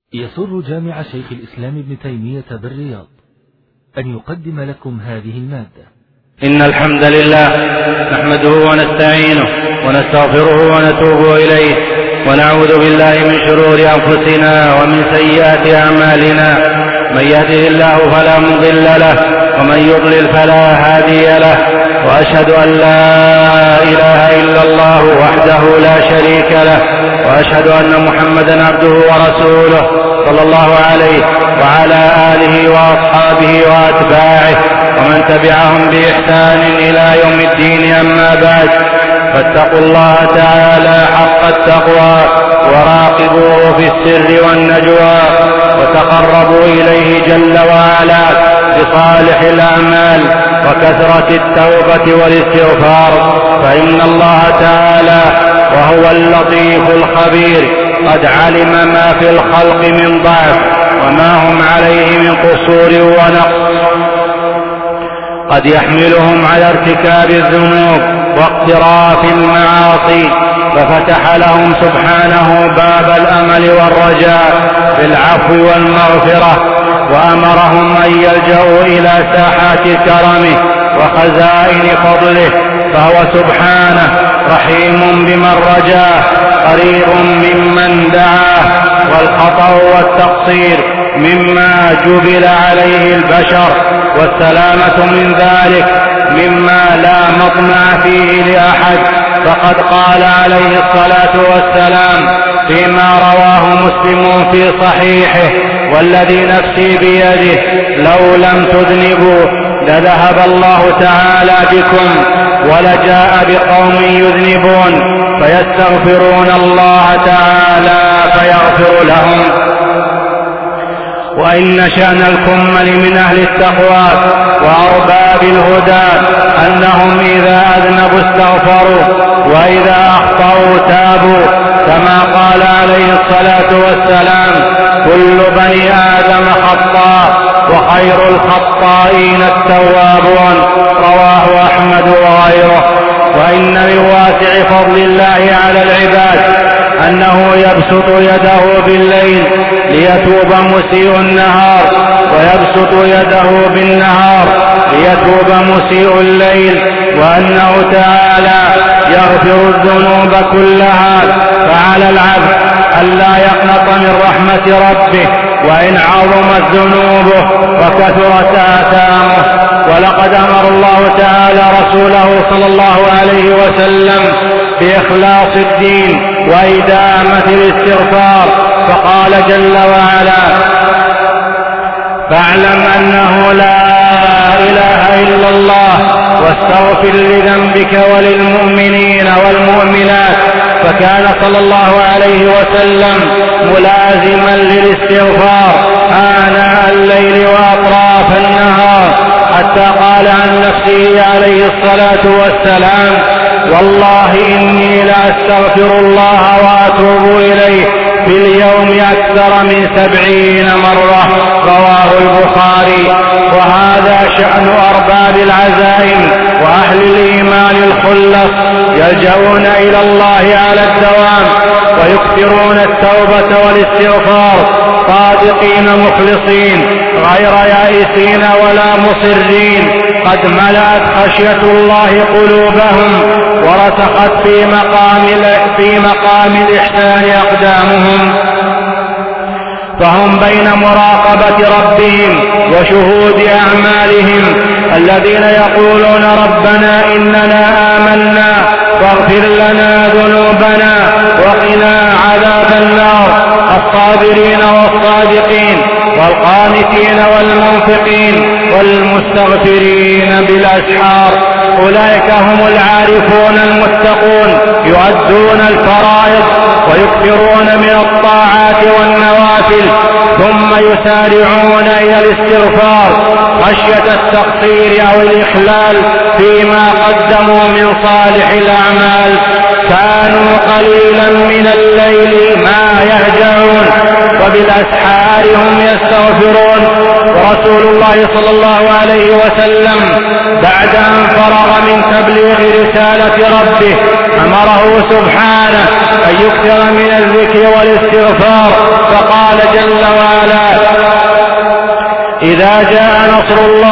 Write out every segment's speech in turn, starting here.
يسر جامع شيخ الإسلام ابن تيمية بالرياض أن يقدم لكم هذه المادة. إن الحمد لله نحمده ونستعينه ونستغفره ونتوب إليه ونعوذ بالله من شرور أنفسنا ومن سيئات أعمالنا. من يهده الله فلا مضل له ومن يضلل فلا هادي له، وأشهد أن لا إله إلا الله وحده لا شريك له، وأشهد أن محمدا عبده ورسوله صلى الله عليه وعلى آله وأصحابه وأتباعه ومن تبعهم بإحسان إلى يوم الدين. أما بعد، فاتقوا الله تعالى حق التقوى وراقبوه في السر والنجوى، وتقربوا إليه جل وعلا بصالح الأعمال وكثرة التوبة والاستغفار، فإن الله تعالى وهو اللطيف الخبير قد علم ما في الخلق من ضعف وما هم عليه من قصور ونقص قد يحملهم على ارتكاب الذنوب واقتراف المعاصي، ففتح لهم سبحانه باب الأمل والرجاء بالعفو والمغفرة، وأمرهم أن يلجأوا إلى ساحات كرمه وخزائن فضله، فهو سبحانه رحيم بمن رجاه قريب ممن دعاه، والخطأ والتقصير مما جبل عليه البشر، والسلامة من ذلك مما لا مطمع فيه لأحد. فقد قال عليه الصلاة والسلام فيما رواه مسلم في صحيحه: والذي نفسي بيده لو لم تذنبوا لذهب الله تعالى بكم ولجاء بقوم يذنبون فيستغفرون الله تعالى فيغفر لهم. وإن شأن الكمل من أهل التقوى وأرباب الهدى أنهم إذا أذنبوا استغفروا وإذا أخطأوا تابوا، كما قال عليه الصلاة والسلام: كل بني آدم خطاء وخير الخطائين التوابون، رواه أحمد وغيره. وإن من واسع فضل الله على العباد أنه يبسط يده بالليل ليتوب مسيء النهار، ويبسط يده بالنهار ليتوب مسيء الليل، وأنه تعالى يغفر الذنوب كلها، فعلى العبد ألا يقنط من رحمة ربه وإن عظمت ذنوبه وكثرت آثامه. ولقد أمر الله تعالى رسوله صلى الله عليه وسلم بإخلاص الدين وإدامة الاستغفار، فقال جل وعلا: فاعلم أنه لا إله إلا الله واستغفر لذنبك وللمؤمنين والمؤمنات. فكان صلى الله عليه وسلم ملازما للاستغفار آناء الليل وأطراف النهار، حتى قال عن نفسه عليه الصلاة والسلام: والله إني لأستغفر الله وأتوب إليه في اليوم أكثر من 70 مرة، رواه البخاري. وهذا شأن أرباب العزائم وأهل الإيمان الخلص، يلجؤون إلى الله على الدوام ويكثرون التوبة والاستغفار صادقين مخلصين غير يائسين ولا مصرين، قد ملأت خشية الله قلوبهم ورسخت في مقام الإحسان أقدامهم، فهم بين مراقبة ربهم وشهود أعمالهم، الذين يقولون: ربنا إننا آمنا فاغفر لنا ذنوبنا وقنا عذاب النار، الصابرين والصادقين والقانتين والمنفقين والمستغفرين بالأسحار. أولئك هم العارفون المتقون، يؤدون الفرائض ويكثرون من الطاعات والنوافل، ثم يسارعون إلى الاستغفار خشية التقصير أو الإخلال فيما قدموا من صالح الأعمال. كانوا قليلا من الليل ما يهجعون وبالأسحار هم يستغفرون. ورسول الله صلى الله عليه وسلم بعد أن فرغ من تبليغ رسالة ربه أمره سبحانه أن يكثر من الذكر والاستغفار، فقال جل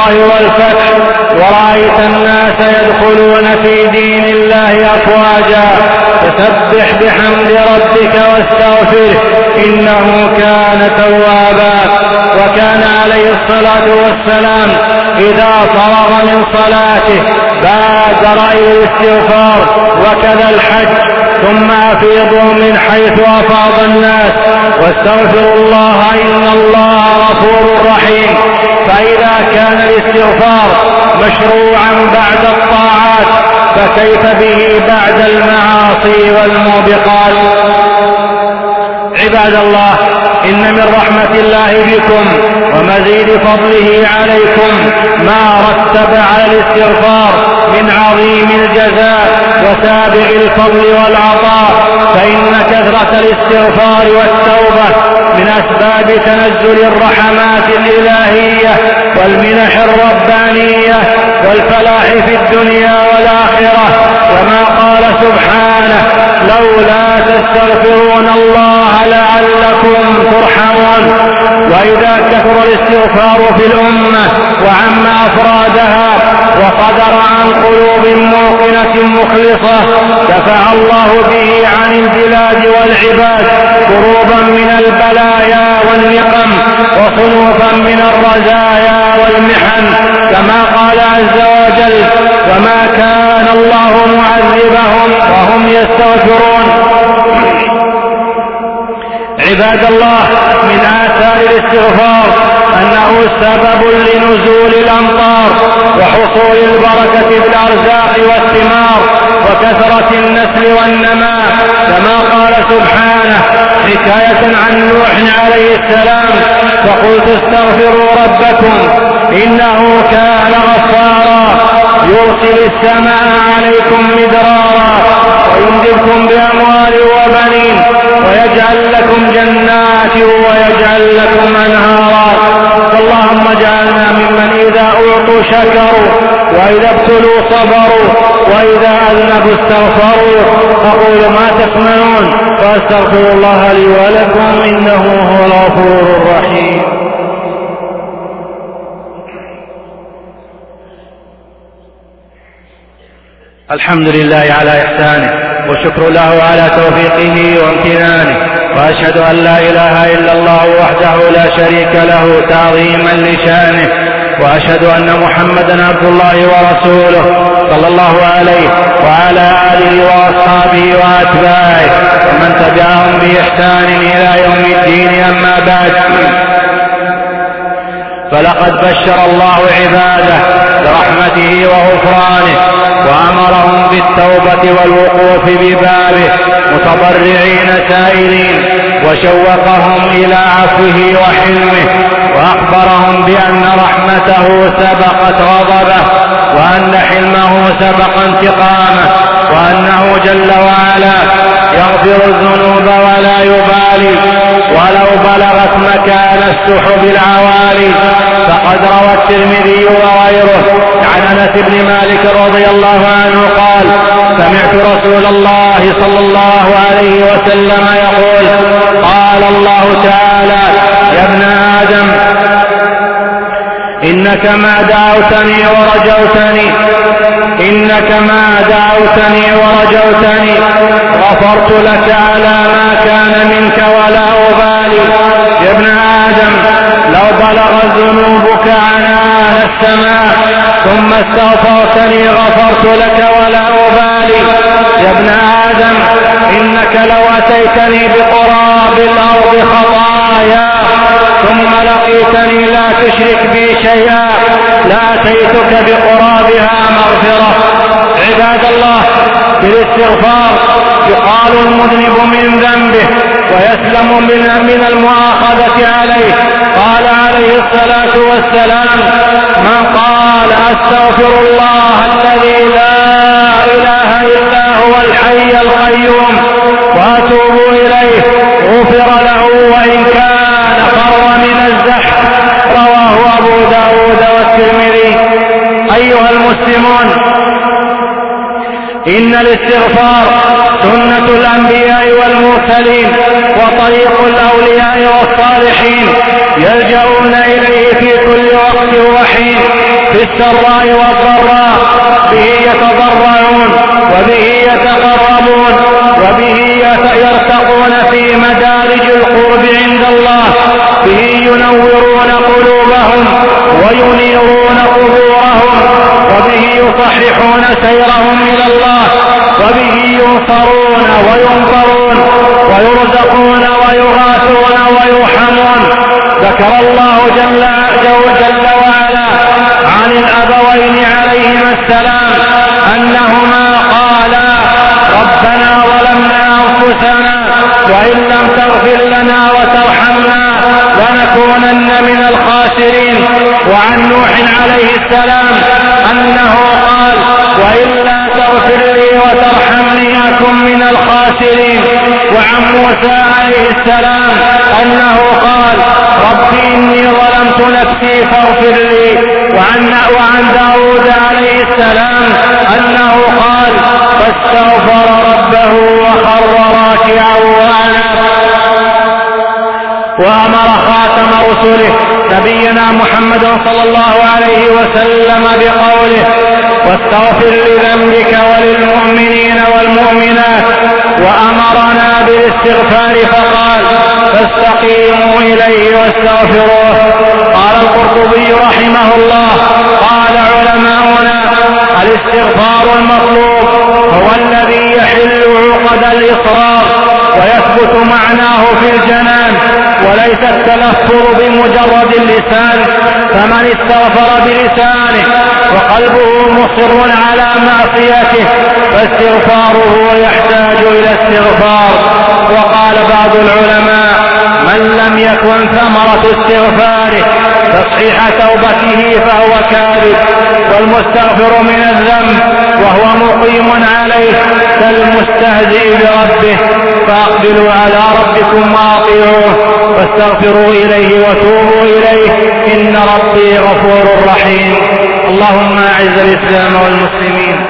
الله والفتح ورأيت الناس يدخلون في دين الله أفواجا فسبح بحمد ربك واستغفره إنه كان توابا. وكان عليه الصلاة والسلام إذا فرغ من صلاته بادر إلى الاستغفار وكذا الحج، ثم أفيضوا من حيث أفاض الناس واستغفروا الله إن الله غفور رحيم. فإذا كان الاستغفار مشروعا بعد الطاعات فكيف به بعد المعاصي والموبقات؟ عباد الله، إن من رحمة الله بكم ومزيد فضله عليكم ما رتب على الاستغفار من عظيم الجزاء وسابغ الفضل والعطاء، فإن كثرة الاستغفار والتوبة من أسباب تنزل الرحمات الإلهية والمنح الربانية والفلاح في الدنيا والآخرة. وما قال سبحانه لولا تستغفرون الله لعلكم ترحمون. وإذا كثر الاستغفار في الأمة وعم أفرادها وصدر عن قلوب موقنة مخلصة دفع الله به عن البلاد والعباد كروبا من البلايا والنقم وصنوفا من الرزايا والمحن، كما قال عز وجل وما كان الله معذبهم وهم يستغفرون. عباد الله، من آثار الاستغفار أنه سبب لنزول الأمطار وحصول البركة في الأرزاق والثمار وكثرة النسل والنماء، كما قال سبحانه حكاية عن نوح عليه السلام فقلت استغفروا ربكم إنه كان غفارا يرسل السماء عليكم مدرارا ويمددكم بأموال وبنين ويجعل لكم جنات ويجعل لكم أنهارا. اللهم اجعلنا ممن إذا أعطوا شكروا وإذا ابتلوا صبروا وإذا أذنبوا استغفروا. أقول ما تسمعون وأستغفر الله لي ولكم إنه هو الغفور الرحيم. الحمد لله على إحسانه وشكر له على توفيقه وامتنانه، وأشهد أن لا إله إلا الله وحده لا شريك له تعظيما لشانه، وأشهد أن محمدا عبد الله ورسوله صلى الله عليه وعلى آله وأصحابه وأتباعه ومن تبعهم بإحسان إلى يوم الدين. أما بعد، فلقد بشر الله عباده برحمته وغفرانه وأمرهم بالتوبة والوقوف ببابه متضرعين سائلين، وشوقهم إلى عفوه وحلمه، وأخبرهم بأن رحمته سبقت غضبه وأن حلمه سبق انتقامه، وأنه جل وعلا يغفر الذنوب ولا يبالي ولو بلغت مكان السحب العوالي. فقد روى الترمذي وغيره عن أنس بن مالك رضي الله عنه قال سمعت رسول الله صلى الله عليه وسلم يقول قال الله تعالى يا ابن آدم إنك ما دعوتني ورجوتني غفرت لك على ما كان منك ولا أبالي. يا ابن آدم لو بلغت ذنوبك عنان السماء ثم استغفرتني غفرت لك ولا أبالي. يا ابن آدم إنك لو أتيتني بقراب الأرض خطايا ثم لقيتني لا تشرك بي شيئا لأتيتك بقرابها مغفرة. عباد الله، بالاستغفار يقال المذنب من ذنبه ويسلم من المؤاخذة عليه. قال عليه الصلاة والسلام من قال أستغفر الله الذي لا إله إلا هو الحي القيوم وأتوب إليه غفر له وإن كان فر من الزحف. رواه أبو داود والترمذي. أيها المسلمون، إن الاستغفار سنة الأنبياء والمرسلين وطريق الأولياء والصالحين يلجؤون إليه في كل وقت وحين، السراء والضراء، به يتضرعون وبه يتقربون وبه يرتقون في مدارج القرب عند الله، به ينورون قلوبهم وينيرون قبورهم، وبه يصححون سيرهم إلى الله، وبه ينصرون وينصرون ويرزقون ويغاثون ويرحمون. ذكر الله جل وعلا عن الأبوين عليهما السلام أنهما قالا ربنا ظلمنا أنفسنا وإن لم تغفر لنا وترحمنا لنكونن من الخاسرين. وعن نوح عليه السلام أنه قال وإلا تغفر لي وترحمني أكن من الخاسرين. وعن موسى عليه السلام أنه قال رب إني ظلمت نفسي فاغفر لي. وعن داود عليه السلام أنه قال فاستغفر ربه وخر راكعا وأناب. وأمر خاتم رسله نبينا محمد صلى الله عليه وسلم بقوله واستغفر لذنبك وللمؤمنين والمؤمنات، وأمرنا بالاستغفار فقال فاستقيموا إليه واستغفروه. قال القرطبي رحمه الله قال علماؤنا الاستغفار المطلوب هو الذي يحل عقد الإصرار ويثبت معناه في الجنان وليس التلفظ بمجرد اللسان. فمن استغفر بلسانه وقلبه مصر على معصيته فاستغفاره يحتاج إلى استغفار. وقال بعض العلماء من لم يكن ثمرة استغفاره تصحيح توبته فهو كاذب، والمستغفر من الذنب وهو مقيم عليه كالمستهزئ بربه. فاقبلوا على ربكم واطيعوه واستغفروا إليه وتوبوا إليه إن ربي غفور رحيم. اللهم أعز الإسلام والمسلمين،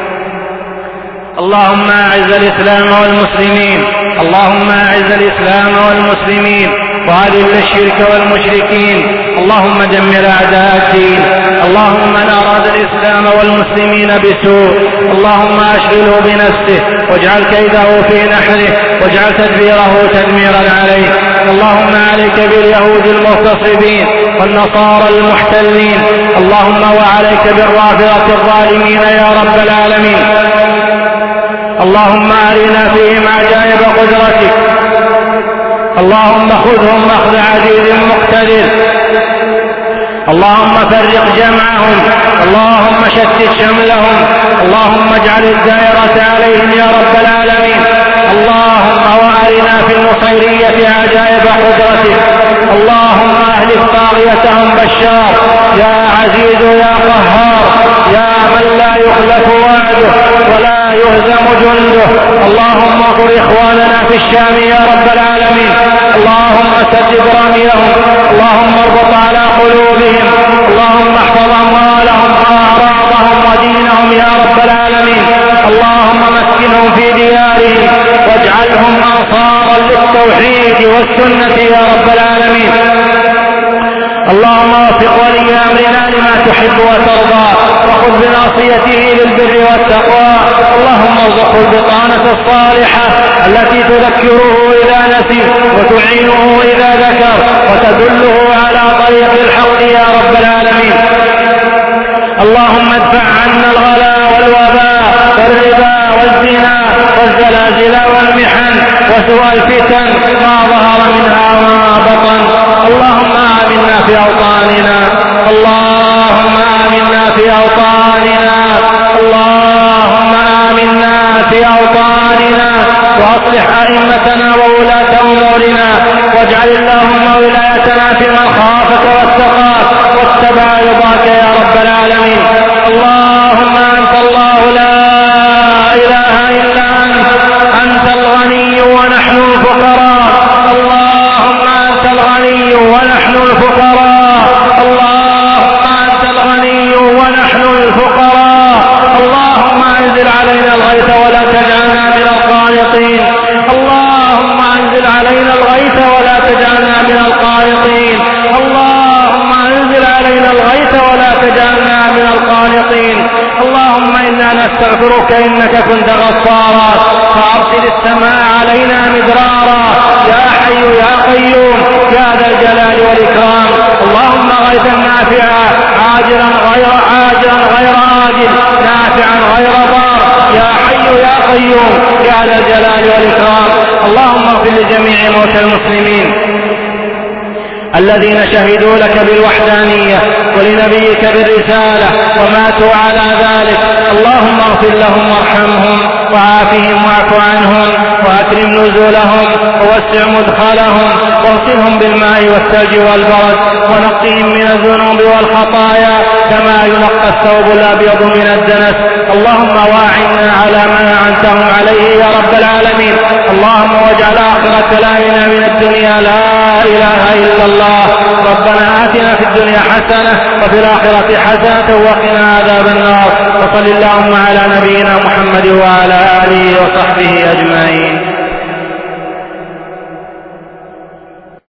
اللهم أعز الإسلام والمسلمين، اللهم أعز الإسلام والمسلمين وأذل الشرك والمشركين. اللهم دمر أعداء الدين. اللهم من أراد الإسلام والمسلمين بسوء اللهم أشغله بنفسه واجعل كيده في نحره واجعل تدبيره تدميرا عليه. اللهم عليك باليهود المغتصبين والنصارى المحتلين، اللهم وعليك بالرافضة الظالمين يا رب العالمين. اللهم أرنا فيهم عجائب قدرتك، اللهم خذهم أخذ عزيز مقتدر، اللهم فرق جمعهم، اللهم شتت شملهم، اللهم اجعل الدائرة عليهم يا رب العالمين. اللهم وأرنا في النصيرية عجائب قدرتك، اللهم أهلك طاغيتهم بشار يا عزيز يا قهار يا من لا يخلف وعده ولا يهزم جنده. اللهم اغفر إخواننا في الشام يا رب العالمين، اللهم سدد رميهم، اللهم اربط على قلوبهم، اللهم احفظ أموالهم وأعراضهم ودينهم يا رب العالمين. اللهم مسكنهم في ديارهم واجعلهم أنصارا للتوحيد والسنة يا رب العالمين. اللهم وفق ولي أمرنا لما تحب وترضى وخذ بناصيته للبر والتقوى. اللهم ارزقه البطانة الصالحة التي تذكره إذا نسي وتعينه إذا ذكر وتدله على طريق الحق يا رب العالمين. اللهم ادفع عنا الغلاء والوباء والربا والزنا والزلازل والمحن وسوء الفتن ما ظهر منها وما بطن. اللهم آمنا في أوطاننا، اللهم آمنا في أوطاننا، اللهم آمنا في أوطاننا وأصلح أئمتنا وولاة أمورنا واجعل اللهم ولايتنا في من خافك واتقاك قيوم يا ذا الجلال والإكرام. اللهم اغفر لجميع موتى المسلمين الذين شهدوا لك بالوحدانية ولنبيك بالرسالة وماتوا على ذلك. اللهم اغفر لهم وارحمهم وعافهم واعف عنهم وأكرم نزولهم ووسع مدخلهم واغسلهم بالماء والثلج والبرد ونقهم من الذنوب والخطايا كما ينقى الثوب الأبيض من الدنس. اللهم واعنا على ما أعنتهم عليه يا رب العالمين. اللهم واجعل آخر كلامنا من الدنيا لا إله إلا الله. ربنا آتنا في الدنيا حسنة وفي الآخرة حسنة وقنا عذاب النار. وصل اللهم على نبينا محمد وعلى آله وصحبه أجمعين.